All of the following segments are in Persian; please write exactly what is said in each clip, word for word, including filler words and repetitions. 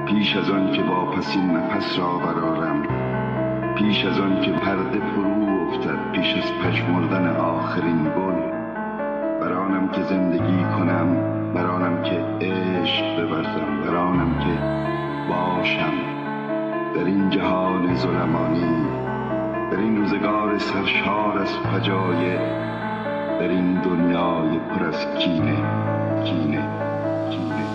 پیش از آن که واپسین نفس را برآرم، پیش از آن که پرده فرو افتد، پیش از پژمردن آخرین گل، برانم که زندگی کنم، برانم که عشق بورزم، برانم که باشم در این جهان ظلمانی، در این روزگار سرشار از فجایع، در این دنیای پر از کینه کینه کینه.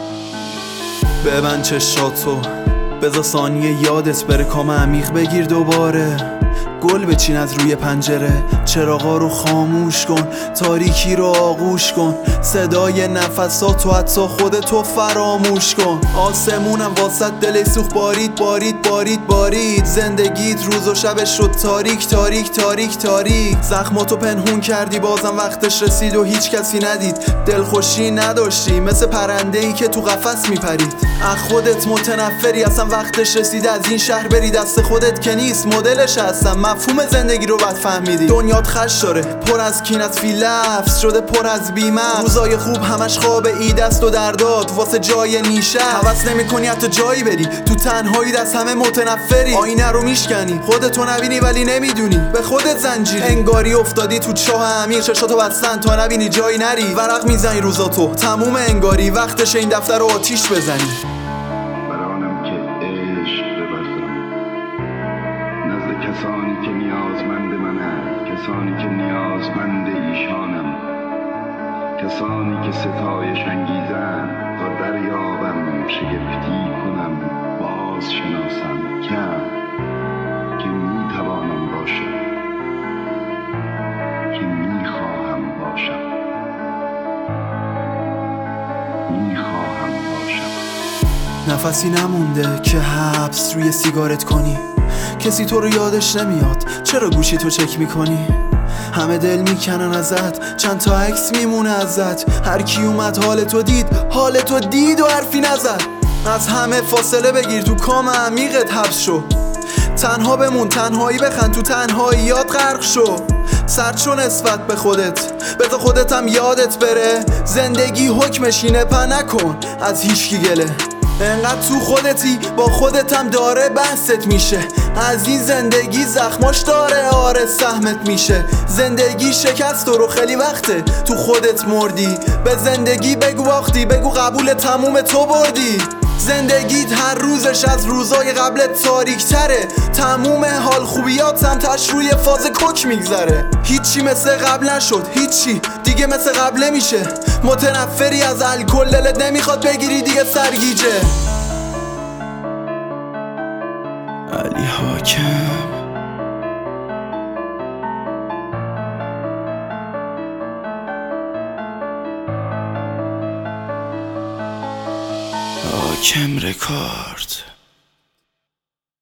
ببند چشاتو، بذار ثانیه یادت بره، کام عمیق بگیر دوباره، گل بچین از روی پنجره، چراغا رو خاموش کن، تاریکی رو آغوش کن، صدای نفساتو حتی خودتو فراموش کن. آسمونم واسط دل سوخت، بارید بارید بارید بارید، زندگیت روز و شبش شد تاریک تاریک تاریک تاریک، زخماتو پنهون کردی بازم وقتش رسید و هیچ کسی ندید، دلخوشی نداشتی مثل پرنده‌ای که تو قفس میپرید، از خودت متنفری، اصلا وقتش رسید از این شهر بری، دست خودت که نیست مدلش هستم، مفهوم زندگی رو بد فهمیدی، دنیات خش داره پر از کین، از فی لفظ شده پر از بیمه، روزای خوب همش خواب عید است و درداد واسه جای نیشه، حوض نمی کنی حتی جایی بری، تو تنهایی از همه متنفری، آینه رو میشکنی خودتو نبینی ولی نمیدونی به خودت زنجیری، انگاری افتادی تو چاه عمیق، چشاتو بستن تا نبینی جایی نری، ورق میزنی روزاتو تموم انگاری، وقتش این دفتر رو آتیش بزنی. برانم که عشق بورزم نزد کسانی که نیازمند منند، کسانی که نیازمند ایشانم، کسانی که ستایش انگیزند، تا دریابم شگفتی کنم باز شناسم کم که میتوانم باشم، که میخواهم باشم میخواهم باشم. نفسی نمونده که حبس روی سیگارت کنی، کسی تو رو یادش نمیاد، چرا گوشی تو چک میکنی، همه دل میکنن ازت، چند تا عکس میمونه ازت، هر کی اومد حال تو دید حال تو دید و حرفی نزد، از همه فاصله بگیر تو کام عمیقت حبس شو، تنها بمون تنهایی بخند تو تنهاییات غرق شو، سرد شو نسبت به خودت، بذار خودت هم یادت بره، زندگی حکمش اینه، په نکن از هیچکی گله، انقدر تو خودتی با خودت هم داره بحثت میشه، از این زندگی زخماش داره آره سهمت میشه، زندگی شکست رو خیلی وقته تو خودت مردی، به زندگی بگو باختی، بگو قبول تموم تو بردی، زندگیت هر روزش از روزای قبلت تاریک تره، تموم حال خوبیات هم تش روی فاز کوک میگذره، هیچی مثل قبل نشد، هیچی دیگه مثل قبل نمیشه، متنفری از الکل، دلت نمیخواد بگیری دیگه سرگیجه. علی حاکم حاکم رکارد.